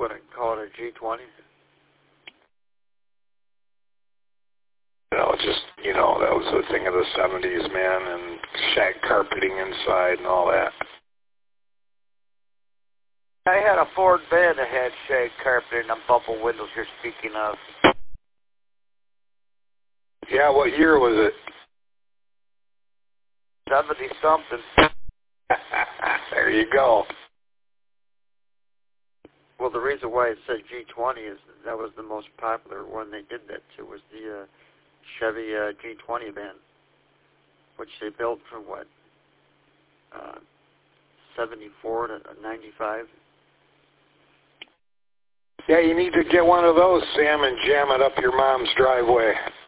wouldn't call it a G20. Just, that was the thing of the 70s, man, and shag carpeting inside and all that. I had a Ford van that had shag carpeting and bubble windows you're speaking of. Yeah, what year was it? 70-something. There you go. Well, the reason why it said G20 is that was the most popular one they did that to, was the Chevy G20 van, which they built from, 74 to 95? Yeah, you need to get one of those, Sam, and jam it up your mom's driveway.